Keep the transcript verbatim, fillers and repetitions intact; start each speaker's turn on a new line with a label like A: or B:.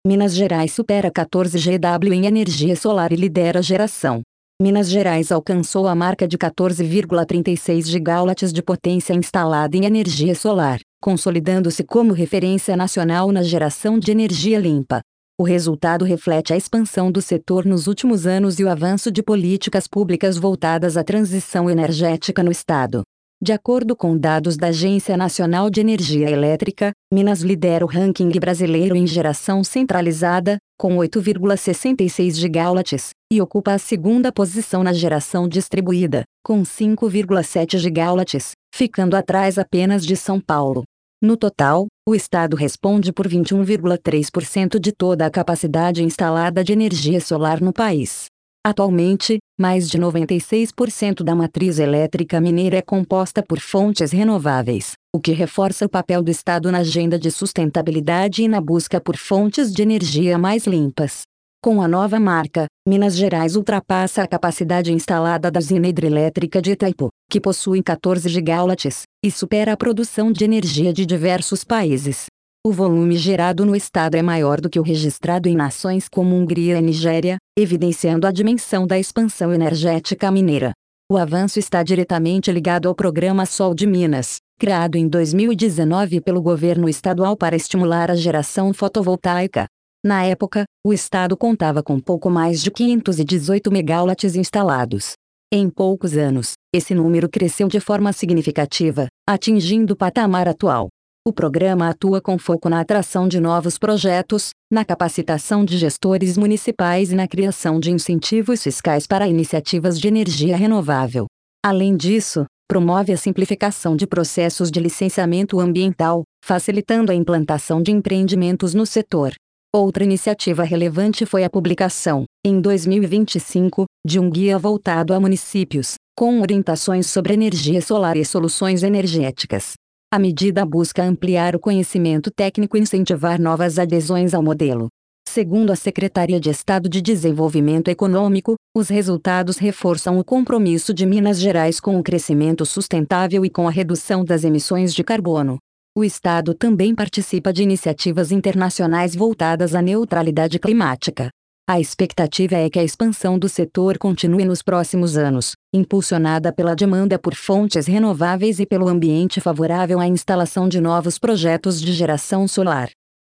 A: Minas Gerais supera quatorze gigawatts em energia solar e lidera a geração. Minas Gerais alcançou a marca de quatorze vírgula trinta e seis gigawatts de potência instalada em energia solar, consolidando-se como referência nacional na geração de energia limpa. O resultado reflete a expansão do setor nos últimos anos e o avanço de políticas públicas voltadas à transição energética no estado. De acordo com dados da Agência Nacional de Energia Elétrica, Minas lidera o ranking brasileiro em geração centralizada, com oito vírgula sessenta e seis gigawatts, e ocupa a segunda posição na geração distribuída, com cinco vírgula sete gigawatts, ficando atrás apenas de São Paulo. No total, o estado responde por vinte e um vírgula três por cento de toda a capacidade instalada de energia solar no país. Atualmente, mais de noventa e seis por cento da matriz elétrica mineira é composta por fontes renováveis, o que reforça o papel do Estado na agenda de sustentabilidade e na busca por fontes de energia mais limpas. Com a nova marca, Minas Gerais ultrapassa a capacidade instalada da usina hidrelétrica de Itaipu, que possui quatorze gigawatts, e supera a produção de energia de diversos países. O volume gerado no estado é maior do que o registrado em nações como Hungria e Nigéria, evidenciando a dimensão da expansão energética mineira. O avanço está diretamente ligado ao Programa Sol de Minas, criado em dois mil e dezenove pelo governo estadual para estimular a geração fotovoltaica. Na época, o estado contava com pouco mais de quinhentos e dezoito megawatts instalados. Em poucos anos, esse número cresceu de forma significativa, atingindo o patamar atual. O programa atua com foco na atração de novos projetos, na capacitação de gestores municipais e na criação de incentivos fiscais para iniciativas de energia renovável. Além disso, promove a simplificação de processos de licenciamento ambiental, facilitando a implantação de empreendimentos no setor. Outra iniciativa relevante foi a publicação, em dois mil e vinte e cinco, de um guia voltado a municípios, com orientações sobre energia solar e soluções energéticas. A medida busca ampliar o conhecimento técnico e incentivar novas adesões ao modelo. Segundo a Secretaria de Estado de Desenvolvimento Econômico, os resultados reforçam o compromisso de Minas Gerais com o crescimento sustentável e com a redução das emissões de carbono. O estado também participa de iniciativas internacionais voltadas à neutralidade climática. A expectativa é que a expansão do setor continue nos próximos anos, impulsionada pela demanda por fontes renováveis e pelo ambiente favorável à instalação de novos projetos de geração solar.